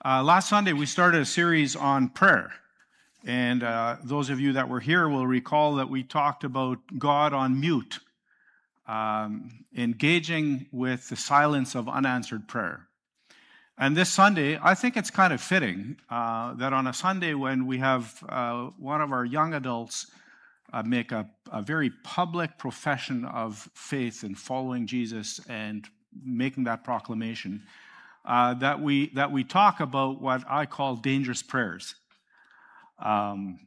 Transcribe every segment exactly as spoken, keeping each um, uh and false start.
Uh, last Sunday, we started a series on prayer. And uh, those of you that were here will recall that we talked about God on mute, um, engaging with the silence of unanswered prayer. And this Sunday, I think it's kind of fitting uh, that on a Sunday when we have uh, one of our young adults uh, make a, a very public profession of faith in following Jesus and making that proclamation, uh, that we that we talk about what I call dangerous prayers. Um,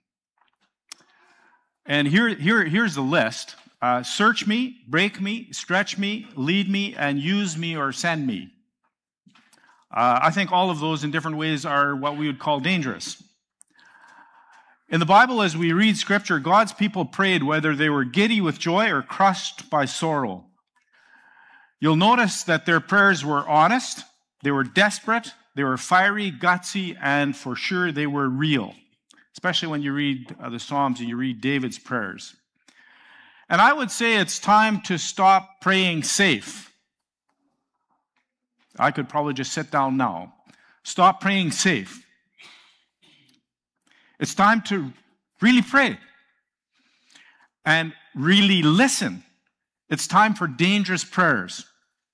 and here, here, here's the list. Uh, search me, break me, stretch me, lead me, and use me or send me. Uh, I think all of those in different ways are what we would call dangerous. In the Bible, as we read Scripture, God's people prayed whether they were giddy with joy or crushed by sorrow. You'll notice that their prayers were honest, they were desperate, they were fiery, gutsy, and for sure they were real. Especially when you read uh, the Psalms and you read David's prayers. And I would say it's time to stop praying safe. I could probably just sit down now. Stop praying safe. It's time to really pray and really listen. It's time for dangerous prayers.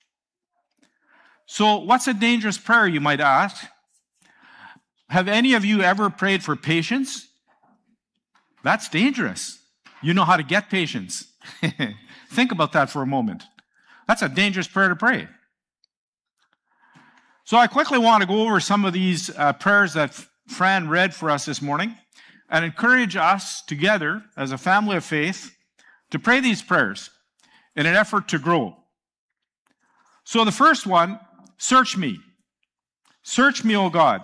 So, what's a dangerous prayer, you might ask? Have any of you ever prayed for patience? That's dangerous. You know how to get patience. Think about that for a moment. That's a dangerous prayer to pray. So I quickly want to go over some of these uh, prayers that Fran read for us this morning and encourage us together as a family of faith to pray these prayers in an effort to grow. So the first one, search me. Search me, O God.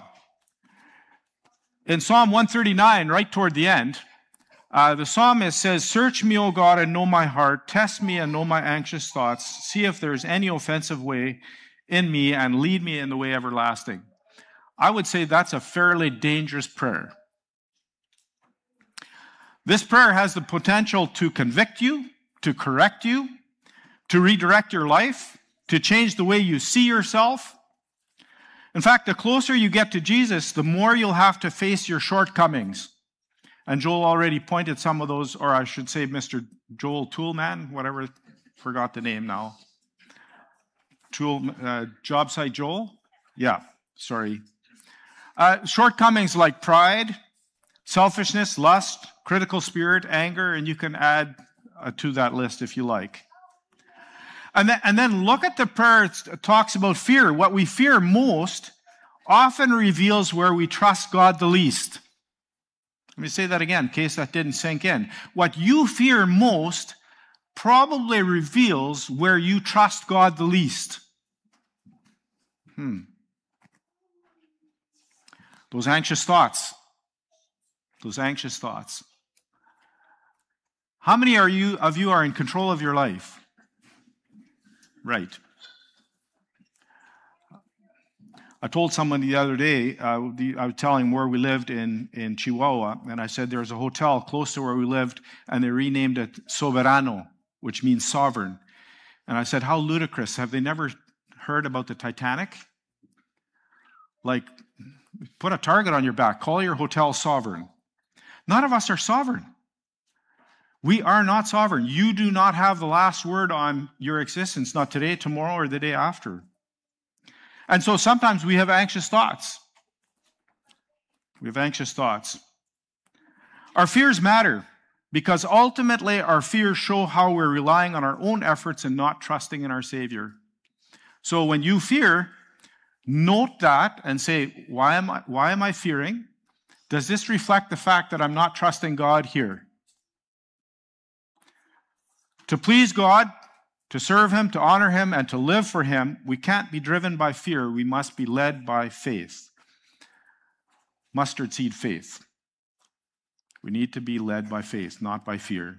In Psalm one thirty-nine, right toward the end, uh, the psalmist says, search me, O God, and know my heart. Test me and know my anxious thoughts. See if there's any offensive way in me and lead me in the way everlasting. I would say that's a fairly dangerous prayer. This prayer has the potential to convict you, to correct you, to redirect your life, to change the way you see yourself. In fact, the closer you get to Jesus, the more you'll have to face your shortcomings. And Joel already pointed some of those, or I should say Mister Joel Toolman, whatever, forgot the name now. Tool, uh, Job site Joel? Yeah, sorry. Uh, shortcomings like pride, selfishness, lust, critical spirit, anger, and you can add uh, to that list if you like. And then, and then look at the prayer that talks about fear. What we fear most often reveals where we trust God the least. Let me say that again in case that didn't sink in. What you fear most probably reveals where you trust God the least. Hmm. Those anxious thoughts. Those anxious thoughts. How many are you of you are in control of your life? Right. I told someone the other day, uh, the, I was telling where we lived in, in Chihuahua, and I said there was a hotel close to where we lived, and they renamed it Soberano, which means sovereign. And I said, how ludicrous. Have they never heard about the Titanic? Like, put a target on your back. Call your hotel sovereign. None of us are sovereign. We are not sovereign. You do not have the last word on your existence, not today, tomorrow, or the day after. And so sometimes we have anxious thoughts. We have anxious thoughts. Our fears matter because ultimately our fears show how we're relying on our own efforts and not trusting in our Savior. So when you fear, note that and say, why am I, why am I fearing? Does this reflect the fact that I'm not trusting God here? To please God, to serve Him, to honor Him, and to live for Him, we can't be driven by fear. We must be led by faith. Mustard seed faith. We need to be led by faith, not by fear.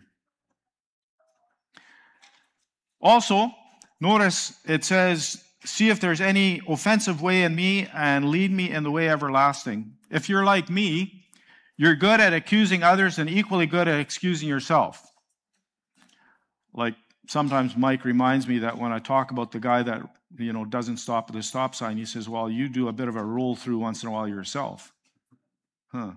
Also, notice it says, see if there's any offensive way in me and lead me in the way everlasting. If you're like me, you're good at accusing others and equally good at excusing yourself. Like sometimes Mike reminds me that when I talk about the guy that you know, doesn't stop at the stop sign. He says, well, you do a bit of a roll through once in a while yourself. Huh.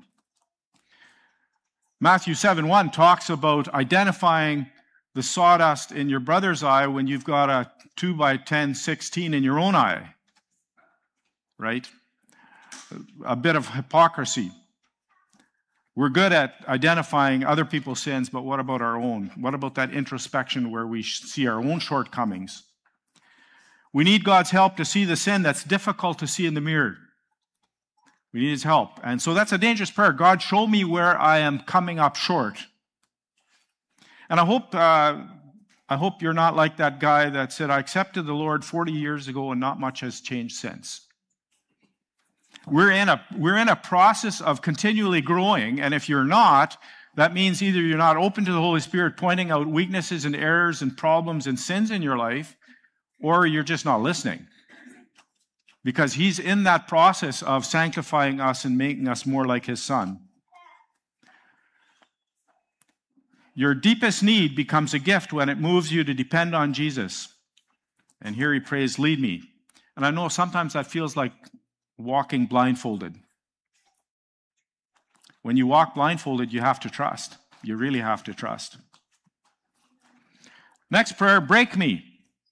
Matthew seven one talks about identifying the sawdust in your brother's eye when you've got a two by ten sixteen in your own eye. Right? A bit of hypocrisy. We're good at identifying other people's sins, but what about our own? What about that introspection where we see our own shortcomings? We need God's help to see the sin that's difficult to see in the mirror. We need his help. And so that's a dangerous prayer. God, show me where I am coming up short. And I hope uh, I hope you're not like that guy that said, I accepted the Lord forty years ago and not much has changed since. We're in a, we're in a process of continually growing, and if you're not, that means either you're not open to the Holy Spirit pointing out weaknesses and errors and problems and sins in your life, or you're just not listening. Because he's in that process of sanctifying us and making us more like his Son. Your deepest need becomes a gift when it moves you to depend on Jesus. And here he prays, lead me. And I know sometimes that feels like walking blindfolded. When you walk blindfolded, you have to trust. You really have to trust. Next prayer, break me.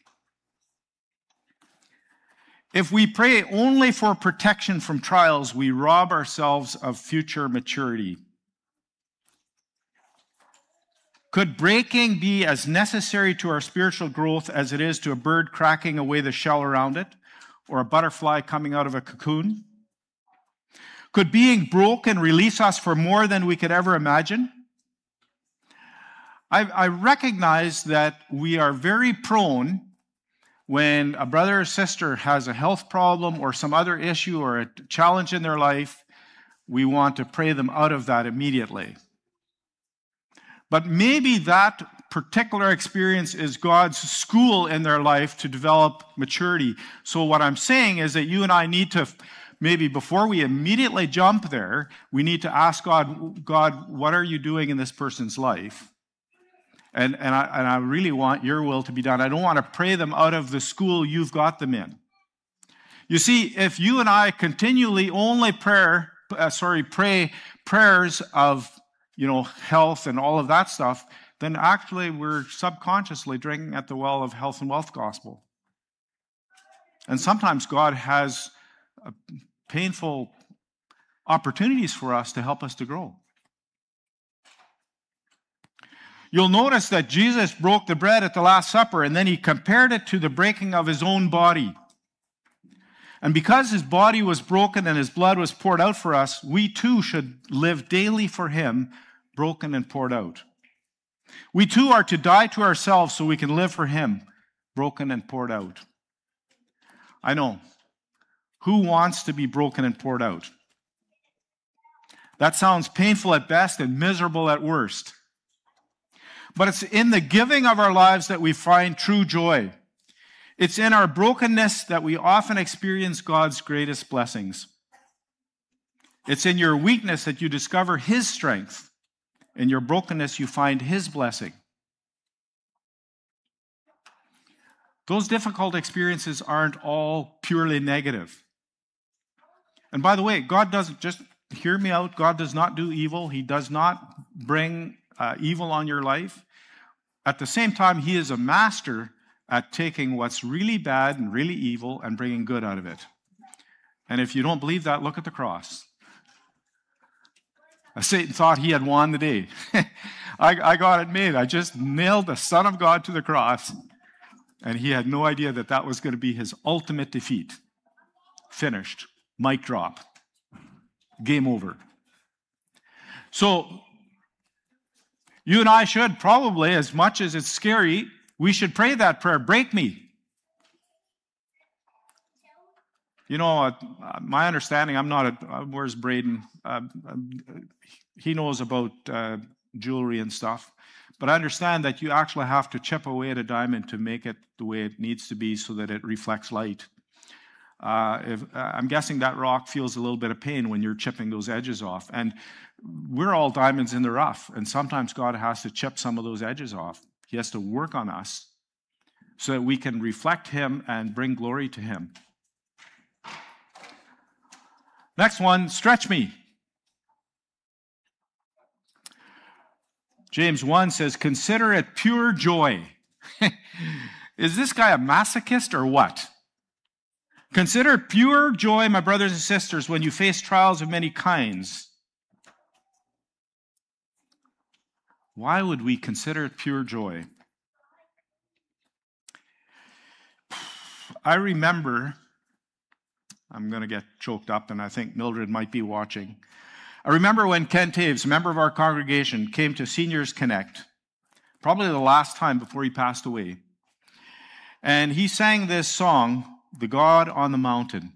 If we pray only for protection from trials, we rob ourselves of future maturity. Could breaking be as necessary to our spiritual growth as it is to a bird cracking away the shell around it, or a butterfly coming out of a cocoon? Could being broken release us for more than we could ever imagine? I, I recognize that we are very prone when a brother or sister has a health problem or some other issue or a challenge in their life, we want to pray them out of that immediately. But maybe that particular experience is God's school in their life to develop maturity. So what I'm saying is that you and I need to, maybe before we immediately jump there, we need to ask God, God, what are you doing in this person's life? And, and, I, and I really want your will to be done. I don't want to pray them out of the school you've got them in. You see, if you and I continually only prayer, uh, sorry, pray prayers of, you know, health and all of that stuff, then actually we're subconsciously drinking at the well of health and wealth gospel. And sometimes God has uh, painful opportunities for us to help us to grow. You'll notice that Jesus broke the bread at the Last Supper, and then he compared it to the breaking of his own body. And because his body was broken and his blood was poured out for us, we too should live daily for him, broken and poured out. We too are to die to ourselves so we can live for him, broken and poured out. I know. Who wants to be broken and poured out? That sounds painful at best and miserable at worst. But it's in the giving of our lives that we find true joy. It's in our brokenness that we often experience God's greatest blessings. It's in your weakness that you discover his strength. In your brokenness, you find his blessing. Those difficult experiences aren't all purely negative. And by the way, God doesn't, just hear me out, God does not do evil. He does not bring uh, evil on your life. At the same time, he is a master at taking what's really bad and really evil and bringing good out of it. And if you don't believe that, look at the cross. Satan thought he had won the day. I, I got it made. I just nailed the Son of God to the cross. And he had no idea that that was going to be his ultimate defeat. Finished. Mic drop. Game over. So, you and I should probably, as much as it's scary, we should pray that prayer, break me. You know, uh, my understanding, I'm not a, uh, where's Braden? Uh, uh, he knows about uh, jewelry and stuff. But I understand that you actually have to chip away at a diamond to make it the way it needs to be so that it reflects light. Uh, if, uh, I'm guessing that rock feels a little bit of pain when you're chipping those edges off. And we're all diamonds in the rough. And sometimes God has to chip some of those edges off. He has to work on us so that we can reflect him and bring glory to him. Next one, stretch me. James one says, consider it pure joy. Is this guy a masochist or what? Consider it pure joy, my brothers and sisters, when you face trials of many kinds. Why would we consider it pure joy? I remember, I'm going to get choked up, and I think Mildred might be watching. I remember when Ken Taves, a member of our congregation, came to Seniors Connect, probably the last time before he passed away. And he sang this song, The God on the Mountain.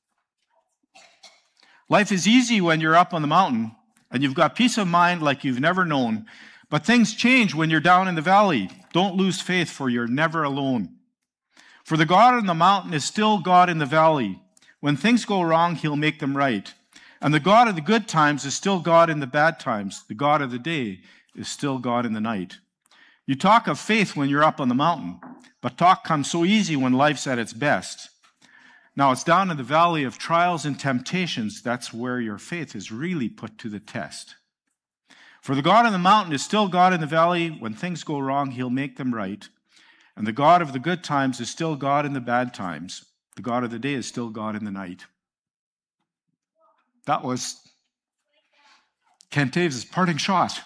Life is easy when you're up on the mountain, and you've got peace of mind like you've never known. But things change when you're down in the valley. Don't lose faith, for you're never alone. For the God on the mountain is still God in the valley. When things go wrong, he'll make them right. And the God of the good times is still God in the bad times. The God of the day is still God in the night. You talk of faith when you're up on the mountain, but talk comes so easy when life's at its best. Now, it's down in the valley of trials and temptations that's where your faith is really put to the test. For the God on the mountain is still God in the valley. When things go wrong, he'll make them right. And the God of the good times is still God in the bad times. The God of the day is still God in the night. That was Ken Taves' parting shot.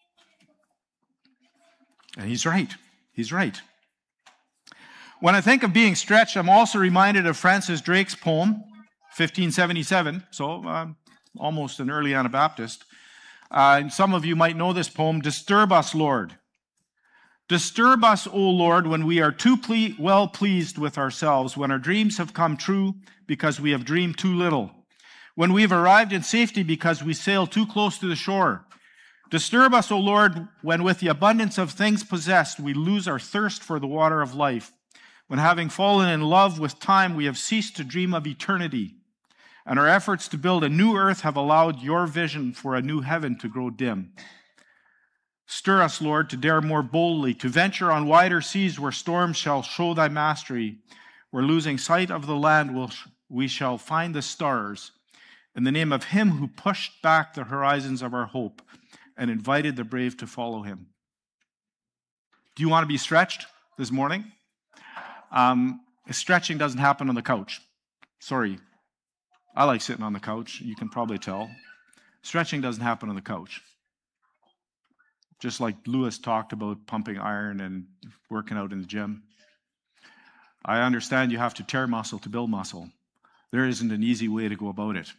And he's right. He's right. When I think of being stretched, I'm also reminded of Francis Drake's poem, fifteen seventy-seven, so um, almost an early Anabaptist. Uh, and some of you might know this poem, Disturb us, Lord. Disturb us, O Lord, when we are too ple- well pleased with ourselves, when our dreams have come true because we have dreamed too little, when we've arrived in safety because we sail too close to the shore. Disturb us, O Lord, when with the abundance of things possessed we lose our thirst for the water of life, when having fallen in love with time we have ceased to dream of eternity, and our efforts to build a new earth have allowed your vision for a new heaven to grow dim. Stir us, Lord, to dare more boldly, to venture on wider seas where storms shall show thy mastery, where losing sight of the land will we shall find the stars, in the name of him who pushed back the horizons of our hope and invited the brave to follow him. Do you want to be stretched this morning? Um, stretching doesn't happen on the couch. Sorry. I like sitting on the couch. You can probably tell. Stretching doesn't happen on the couch. Just like Lewis talked about pumping iron and working out in the gym. I understand you have to tear muscle to build muscle. There isn't an easy way to go about it.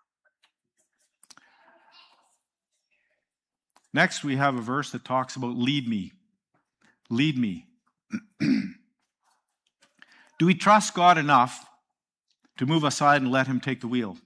Next, we have a verse that talks about lead me. Lead me. Do we trust God enough to move aside and let him take the wheel?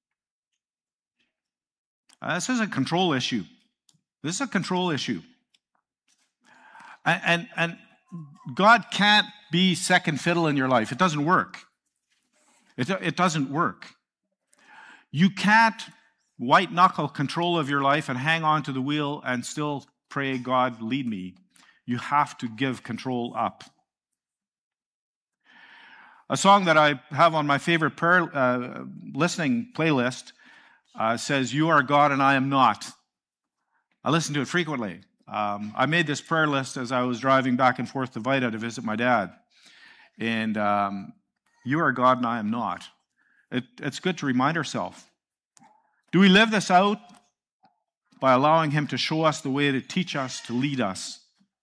Uh, this is a control issue. This is a control issue. And, and, and God can't be second fiddle in your life. It doesn't work. It, it doesn't work. You can't white-knuckle control of your life and hang on to the wheel and still pray, God, lead me. You have to give control up. A song that I have on my favorite prayer uh, listening playlist uh, says, you are God and I am not. I listen to it frequently. Um, I made this prayer list as I was driving back and forth to Vida to visit my dad. And um, you are God and I am not. It, it's good to remind ourselves. Do we live this out by allowing him to show us the way, to teach us, to lead us?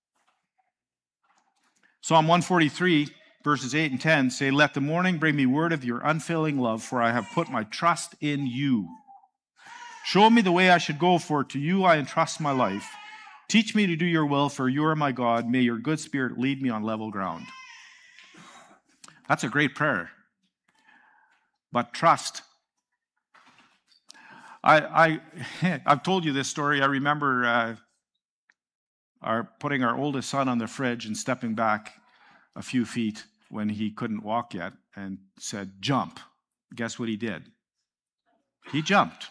Psalm one forty-three, verses eight and ten say, let the morning bring me word of your unfailing love, for I have put my trust in you. Show me the way I should go, for to you I entrust my life. Teach me to do your will, for you are my God. May your good spirit lead me on level ground. That's a great prayer. But trust. I, I, I've told you this story. I remember uh, our putting our oldest son on the fridge and stepping back a few feet when he couldn't walk yet and said, jump. Guess what he did? He jumped.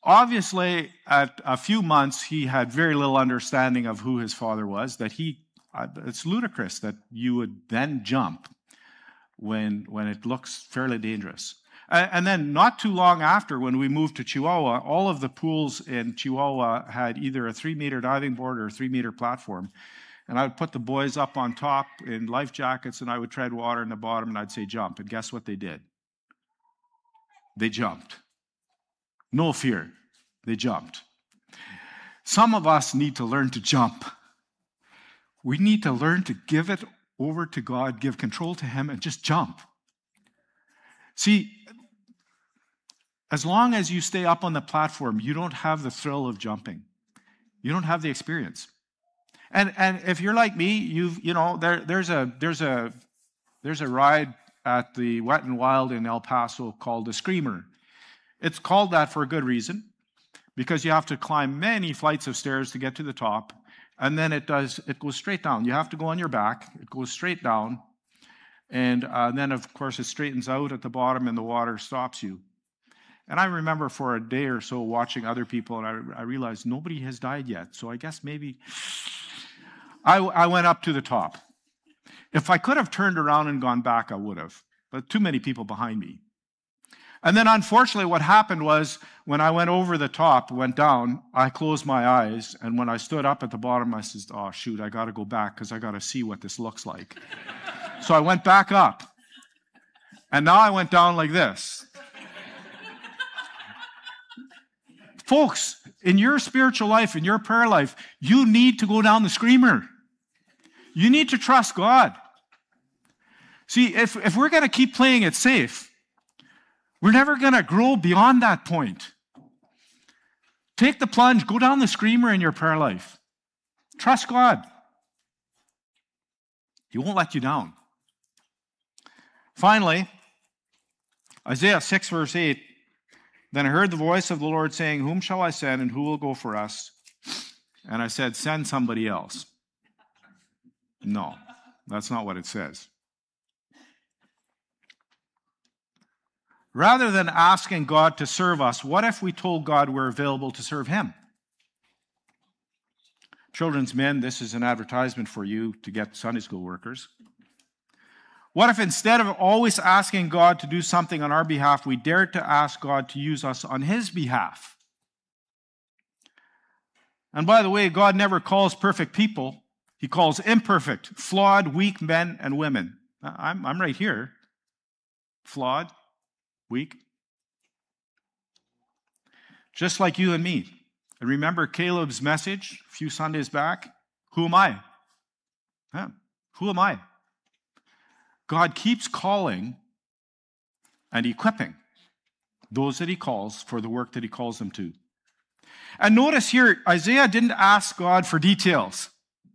Obviously, at a few months, he had very little understanding of who his father was, that he I, it's ludicrous that you would then jump when, when it looks fairly dangerous. And, and then not too long after, when we moved to Chihuahua, all of the pools in Chihuahua had either a three-meter diving board or a three-meter platform. And I would put the boys up on top in life jackets, and I would tread water in the bottom, and I'd say, jump. And guess what they did? They jumped. No fear. They jumped. Some of us need to learn to jump. We need to learn to give it over to God, give control to Him, and just jump. See, as long as you stay up on the platform, you don't have the thrill of jumping. You don't have the experience. And and if you're like me, you've you know there there's a there's a there's a ride at the Wet and Wild in El Paso called the Screamer. It's called that for a good reason, because you have to climb many flights of stairs to get to the top, and then it does it goes straight down. You have to go on your back. It goes straight down, and uh, then of course it straightens out at the bottom, and the water stops you. And I remember for a day or so watching other people, and I, I realized nobody has died yet. So I guess maybe I, I went up to the top. If I could have turned around and gone back, I would have. But too many people behind me. And then unfortunately what happened was when I went over the top, went down, I closed my eyes. And when I stood up at the bottom, I said, oh, shoot, I got to go back because I got to see what this looks like. So I went back up. And now I went down like this. Folks, in your spiritual life, in your prayer life, you need to go down the Screamer. You need to trust God. See, if, if we're going to keep playing it safe, we're never going to grow beyond that point. Take the plunge, go down the Screamer in your prayer life. Trust God. He won't let you down. Finally, Isaiah six, verse eight, then I heard the voice of the Lord saying, whom shall I send, and who will go for us? And I said, send somebody else. No, that's not what it says. Rather than asking God to serve us, what if we told God we're available to serve Him? Children's men, this is an advertisement for you to get Sunday school workers. What if instead of always asking God to do something on our behalf, we dared to ask God to use us on His behalf? And by the way, God never calls perfect people. He calls imperfect, flawed, weak men and women. I'm, I'm right here. Flawed, weak. Just like you and me. And remember Caleb's message a few Sundays back? Who am I? Huh? Who am I? God keeps calling and equipping those that He calls for the work that He calls them to. And notice here, Isaiah didn't ask God for details.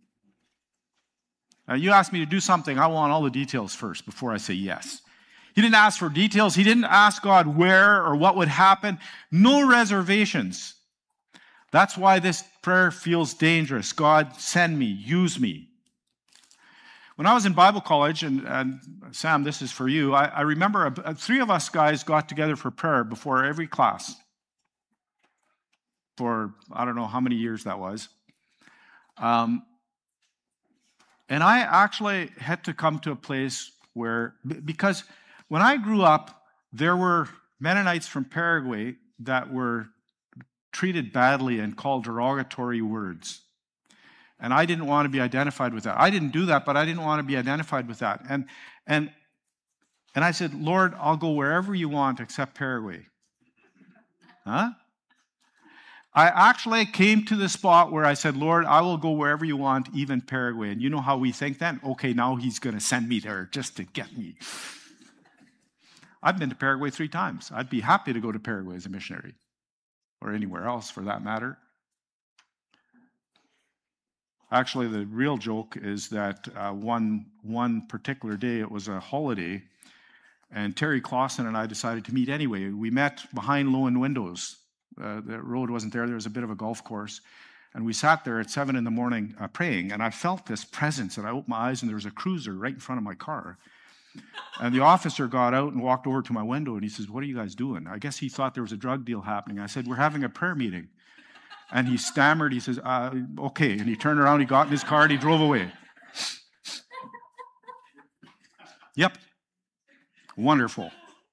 Now, you ask me to do something, I want all the details first before I say yes. He didn't ask for details. He didn't ask God where or what would happen. No reservations. That's why this prayer feels dangerous. God, send me, use me. When I was in Bible college, and, and Sam, this is for you, I, I remember a, a, three of us guys got together for prayer before every class. For I don't know how many years that was. Um, and I actually had to come to a place where, because when I grew up, there were Mennonites from Paraguay that were treated badly and called derogatory words. And I didn't want to be identified with that. I didn't do that, but I didn't want to be identified with that. And, and, and I said, Lord, I'll go wherever you want except Paraguay. Huh? I actually came to the spot where I said, Lord, I will go wherever you want, even Paraguay. And you know how we think then? Okay, now He's going to send me there just to get me. I've been to Paraguay three times. I'd be happy to go to Paraguay as a missionary, or anywhere else for that matter. Actually, the real joke is that uh, one, one particular day, it was a holiday, and Terry Clausen and I decided to meet anyway. We met behind Lowen Windows. Uh, the road wasn't there. There was a bit of a golf course. And we sat there at seven in the morning uh, praying, and I felt this presence, and I opened my eyes, and there was a cruiser right in front of my car. And the officer got out and walked over to my window, and he says, what are you guys doing? I guess he thought there was a drug deal happening. I said, we're having a prayer meeting. And he stammered. He says, uh, okay. And he turned around, he got in his car, and he drove away. Yep. Wonderful.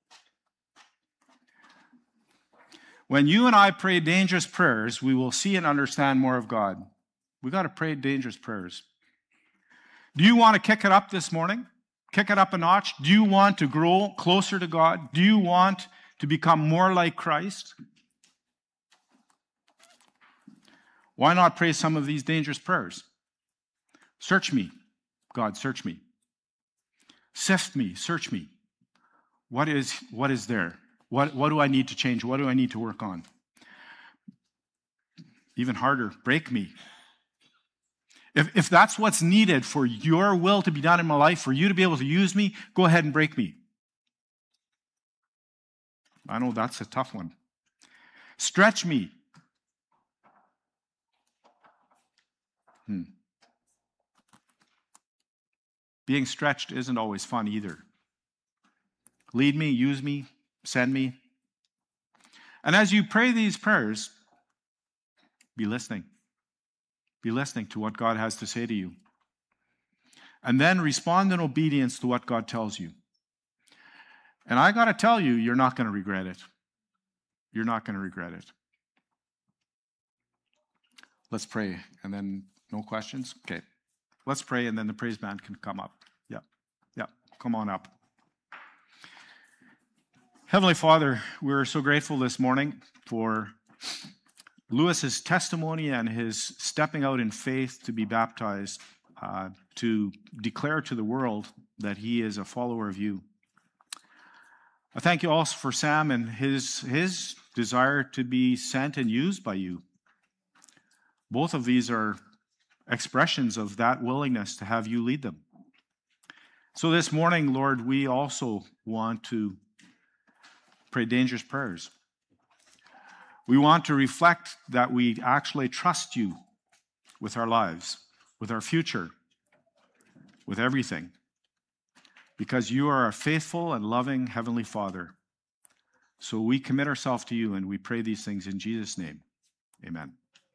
When you and I pray dangerous prayers, we will see and understand more of God. We've got to pray dangerous prayers. Do you want to kick it up this morning? Kick it up a notch? Do you want to grow closer to God? Do you want to become more like Christ? Why not pray some of these dangerous prayers? Search me, God, search me. Sift me, search me. What is, what is there? What, what do I need to change? What do I need to work on? Even harder, break me. If, if that's what's needed for your will to be done in my life, for you to be able to use me, go ahead and break me. I know that's a tough one. Stretch me. Hmm. Being stretched isn't always fun either. Lead me, use me, send me. And as you pray these prayers, be listening. Be listening to what God has to say to you. And then respond in obedience to what God tells you. And I got to tell you, you're not going to regret it. You're not going to regret it. Let's pray. And then, no questions? Okay. Let's pray, and then the praise band can come up. Yeah. Yeah. Come on up. Heavenly Father, we're so grateful this morning for Lewis's testimony and his stepping out in faith to be baptized, uh, to declare to the world that he is a follower of you. I thank you also for Sam and his, his desire to be sent and used by you. Both of these are expressions of that willingness to have you lead them. So this morning, Lord, we also want to pray dangerous prayers. We want to reflect that we actually trust you with our lives, with our future, with everything, because you are a faithful and loving Heavenly Father. So we commit ourselves to you, and we pray these things in Jesus' name. Amen.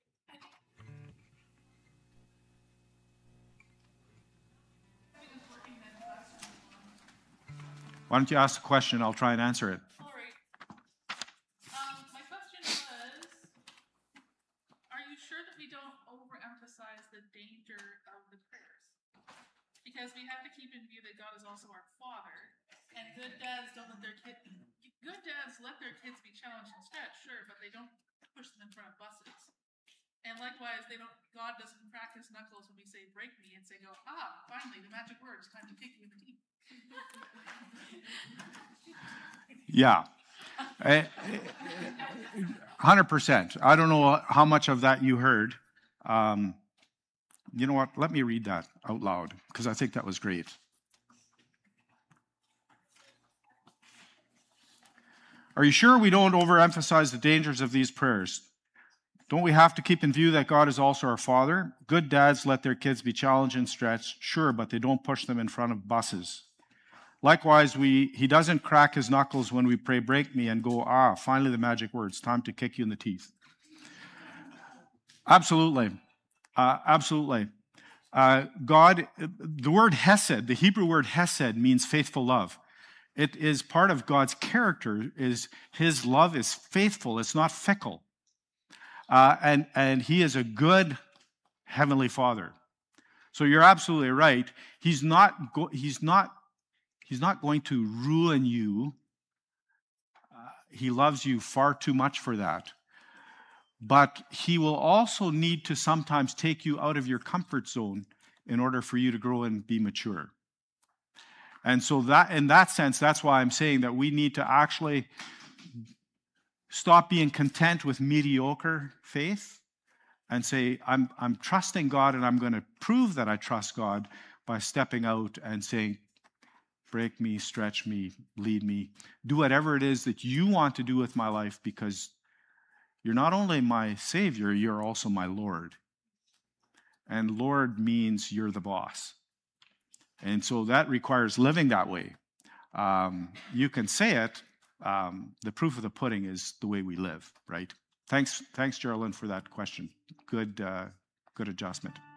Why don't you ask the question? I'll try and answer it. All right. Um, my question was, are you sure that we don't overemphasize the danger of the prayers? Because we have to keep in view that God is also our Father, and good dads don't let their kids, good dads let their kids be challenged and stretched, sure, but they don't push them in front of buses. And likewise, they don't. God doesn't crack his knuckles when we say "break me" and say, "Go ah, finally the magic words, time to kick you in the teeth." Yeah, one hundred percent. I don't know how much of that you heard. Um, you know what? Let me read that out loud, because I think that was great. Are you sure we don't overemphasize the dangers of these prayers? Don't we have to keep in view that God is also our Father? Good dads let their kids be challenged and stretched, sure, but they don't push them in front of buses. Likewise, we, he doesn't crack his knuckles when we pray, "break me," and go, ah, finally the magic words, time to kick you in the teeth. Absolutely. Uh, absolutely. Uh, God, the word hesed, the Hebrew word hesed, means faithful love. It is part of God's character, is his love is faithful. It's not fickle. Uh, and, and he is a good Heavenly Father. So you're absolutely right. He's not, go, he's not He's not going to ruin you. Uh, he loves you far too much for that. But he will also need to sometimes take you out of your comfort zone in order for you to grow and be mature. And so that, in that sense, that's why I'm saying that we need to actually stop being content with mediocre faith and say, I'm, I'm trusting God, and I'm going to prove that I trust God by stepping out and saying, "break me, stretch me, lead me. Do whatever it is that you want to do with my life, because you're not only my Savior, you're also my Lord." And Lord means you're the boss. And so that requires living that way. Um, you can say it. Um, the proof of the pudding is the way we live, right? Thanks, thanks, Geraldine, for that question. Good, uh, good adjustment.